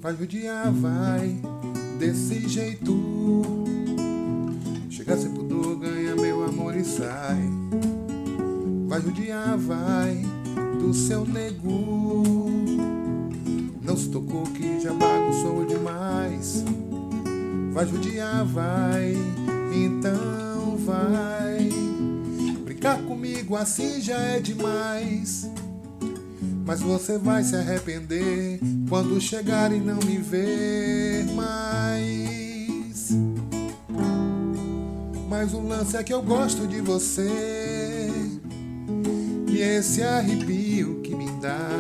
Vai judiar, vai, desse jeito. Chega sem pudor, ganha meu amor e sai. Vai judiar, vai, do seu nego. Não se tocou que já bagunçou demais. Vai judiar, vai, então vai. Brincar comigo assim já é demais. Mas você vai se arrepender quando chegar e não me ver mais. Mas o lance é que eu gosto de você, e esse arrepio que me dá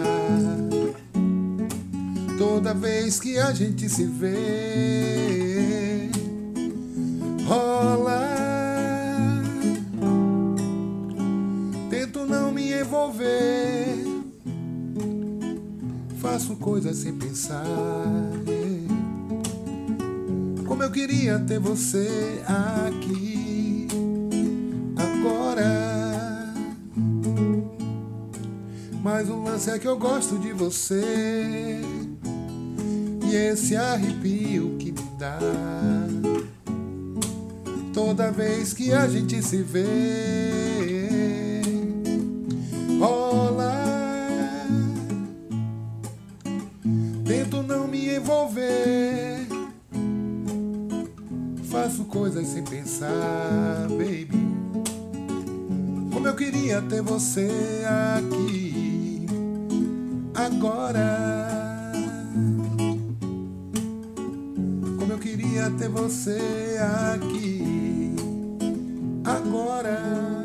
toda vez que a gente se vê. Rola, tento não me envolver, faço coisas sem pensar. Como eu queria ter você aqui agora. Mas o lance é que eu gosto de você, e esse arrepio que me dá toda vez que a gente se vê. Rola, tento não me envolver, faço coisas sem pensar, baby. Como eu queria ter você aqui agora. Como eu queria ter você aqui agora.